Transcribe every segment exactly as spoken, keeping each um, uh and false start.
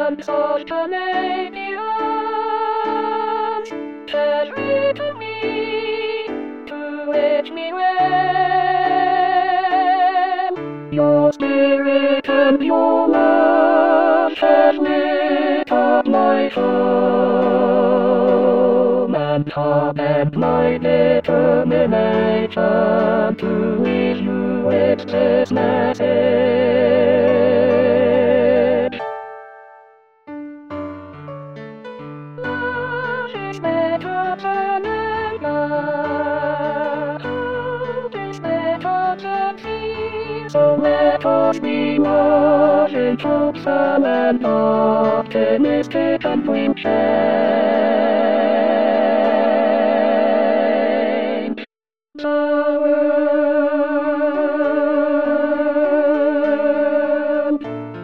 and of Canadians has written me to wish me well. Your spirit and your love has lit up my soul and heart, and my determination to leave you with this message. Love is better than anger. Hope is better than fear. So let us be wise, hopeful and optimistic, and bring change. The world.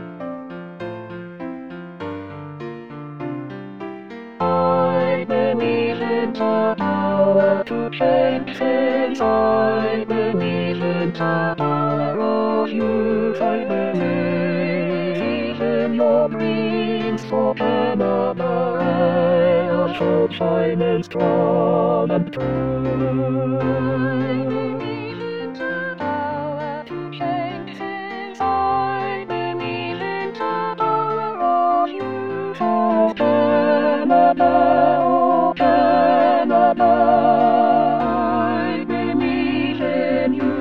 I believe in the power to change things. I believe in the power of youth. I believe in your dreams for Canada. I shall shine and strong and true. Canada, oh Canada, I believe in you.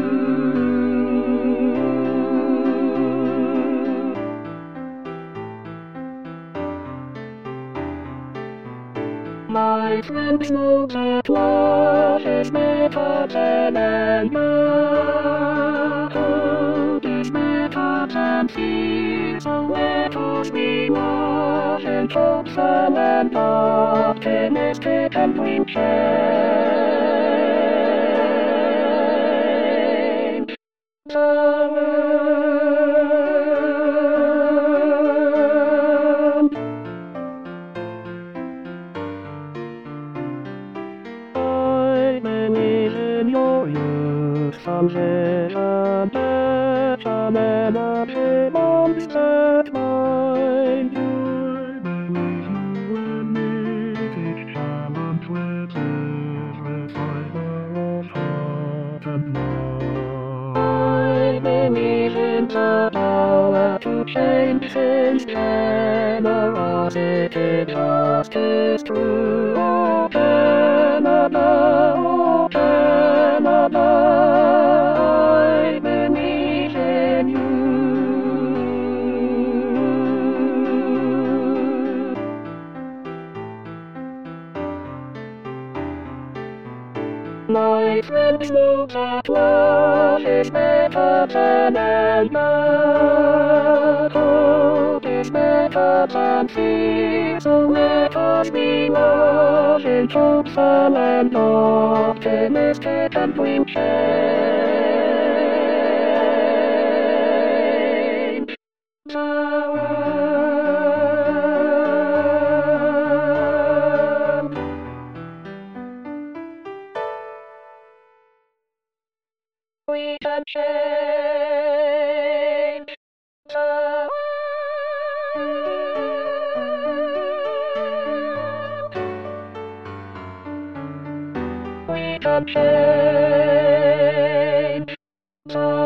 My friends know that love is better than anger. Hope is better than fear. So let us be wise and hopeful and optimistic, and bring change. The world. I believe in your youth. Someday a better energy bonds that bind you. I believe in the power to change things, generosity, justice, true. Oh Canada, oh Canada, I believe in you. My friends know that love is better than anger. Hope is better than fear. So let us be wise, hopeful and optimistic, and bring change. The world. We can change the world. We can change the